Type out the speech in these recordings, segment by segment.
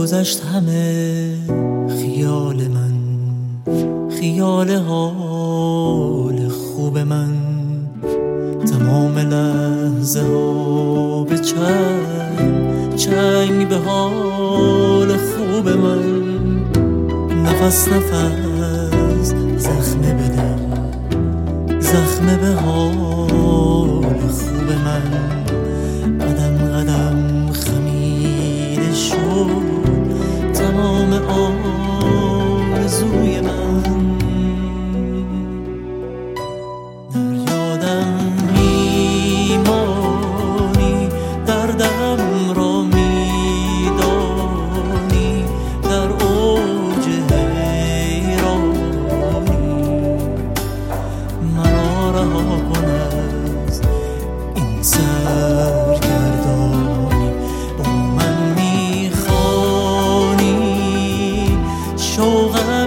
گذشت همه خیال من، خیال حال خوب من، تمام لحظه ها به چنگ به حال خوب من، نفس نفس زخمه به دل، زخمه به حال خوب من، قدم قدم خمیده شد تمام آرزوی من. در یادم میمانی، دردم را میدانی، در اوج حیرانی مرا رها کن از این سرگردانی. با من میخوانی، شوقم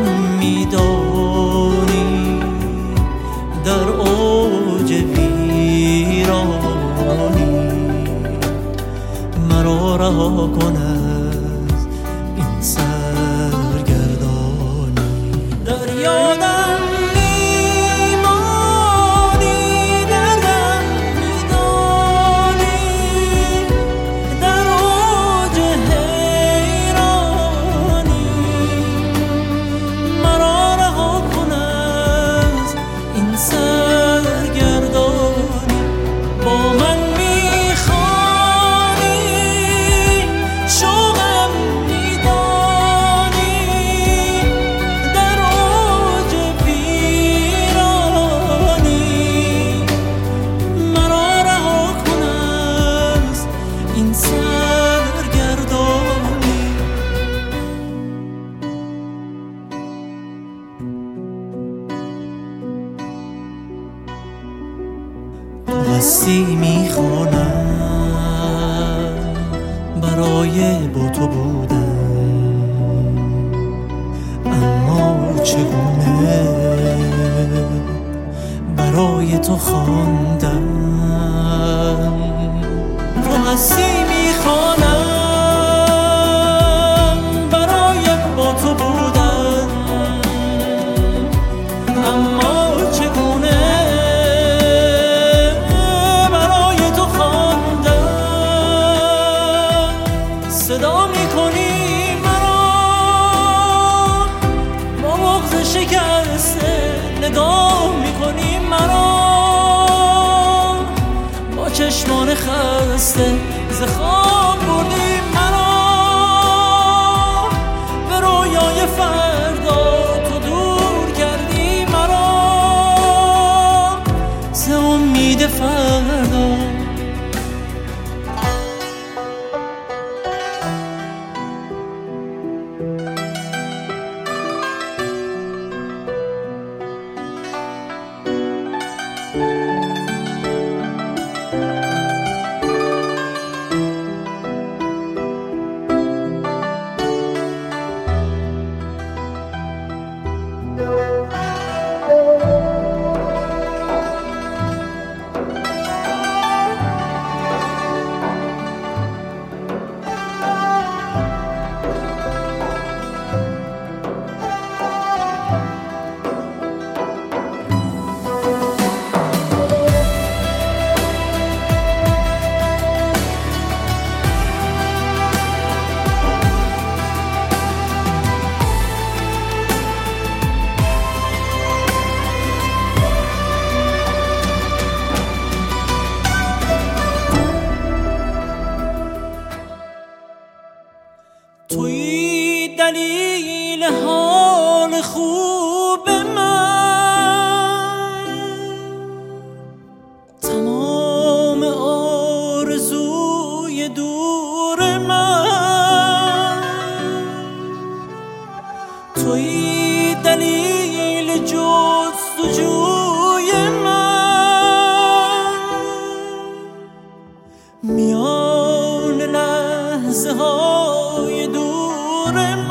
میدانی، در اوج ویرانی مرا رها کن از این سرگردانی. در یادم میمانی، دردم میدانی، در اوج حیرانی مرا رها کن از این سرگردانی. با من میخوانی، شوقم میدانی، در اوج ویرانی مرا رها کن از این سرگردانی. تو هستی میخوانم برای با تو بودن، اما چگونه برای تو خواندم. تو هستی میخوانم برای با تو بودن، اما چگونه برای تو خواندم. صدا میکنی مرا با بغض شکسته، نگاه میکنی مرا با چشمان خسته، ز خواب بردی مرا به رویای فردا، تو دور کردی مرا ز امید فردا. توی دلیل حال خوب من، تمام آرزوی دور من، توی دلیل جستجوی من، میان لحظه های دور